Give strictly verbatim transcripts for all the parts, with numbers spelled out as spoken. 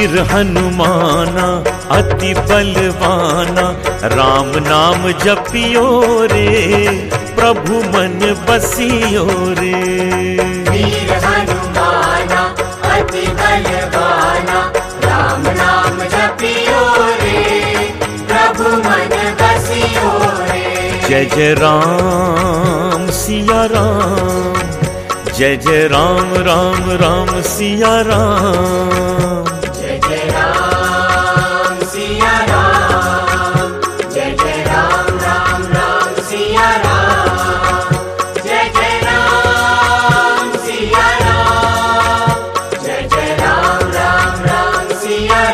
वीर हनुमाना अति बलवाना, राम नाम जपियो रे, प्रभु मन बसियो रे। वीर हनुमाना अति बलवाना, राम नाम जपियो रे, प्रभु मन बसियो रे। जय जय राम सिया राम, जय जय राम राम राम सिया राम। जय जय राम सिया राम, जय जय राम राम राम सिया राम। जय जय राम सिया राम, जय जय राम राम राम सिया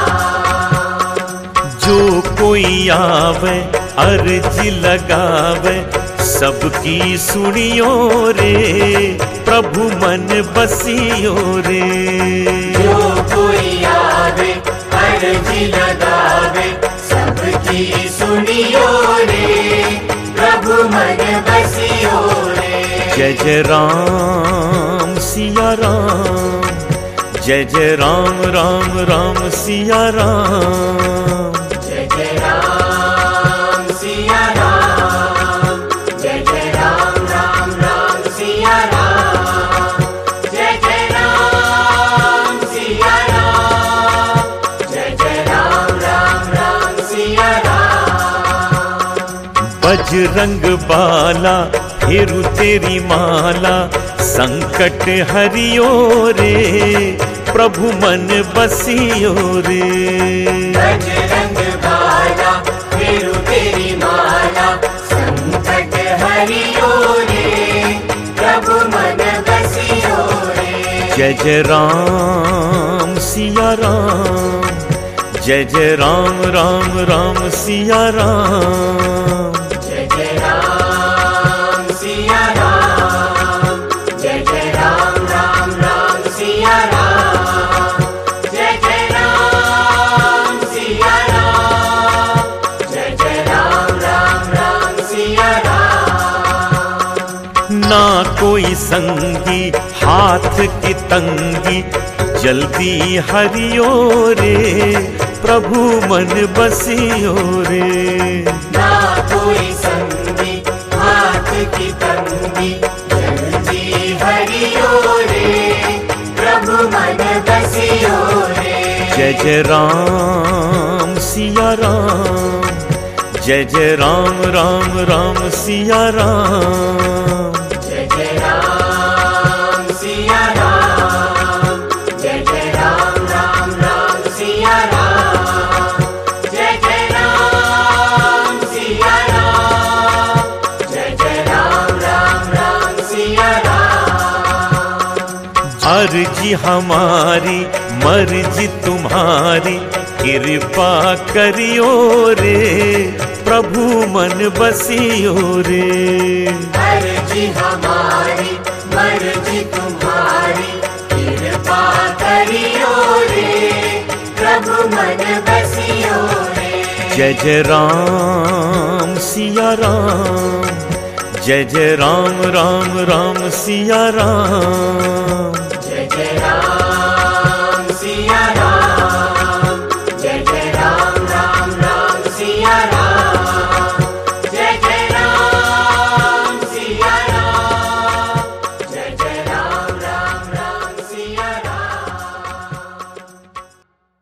राम। जो कोई आवे अर्ज लगावे, सबकी सुनियो रे, प्रभु मन बसियो रे। जो कोई आवे अर्जी लगावे, सबकी सुनियो रे, प्रभु मन बसियो रे। जय जय राम सिया राम, जय जय राम राम राम सिया राम। जय जय राम सिया राम, जय जय राम राम राम सिया राम। जय जय राम सिया राम, जय जय राम राम राम सिया राम। बजरंग बाला फिरू तेरी माला, संकट हरियो रे, प्रभु मन बसियो रे। बजरंग बाला फिरू तेरी माला, संकट हरियो रे, प्रभु मन बसियो रे। जय जय राम सिया राम, जय जय राम राम राम सिया राम। जय जय राम सिया राम, जय जय राम राम राम सिया राम। जय जय राम सिया राम, जय जय राम राम राम सिया राम। ना कोई संगी हाथ की तंगी, जल्दी हरियो रे, प्रभु मन बसियो रे। ना कोई संगी हाथ की तंगी, जल्दी हरियो रे, प्रभु मन बसियो रे। जय जय राम सिया राम, जय जय राम राम राम सिया राम। जय जय राम सिया राम, जय जय राम राम राम सिया राम। जय जय राम सिया राम, जय जय राम राम राम सिया राम। अर्जी हमारी मर्जी तुम्हारी, कृपा करियो रे, प्रभु मन बसियो रे। अर्जी हमारी मर्जी तुम्हारी, कृपा करियो रे, प्रभु मन बसियो रे। जय जय राम सिया राम, जय जय राम राम राम सिया राम। जय जय राम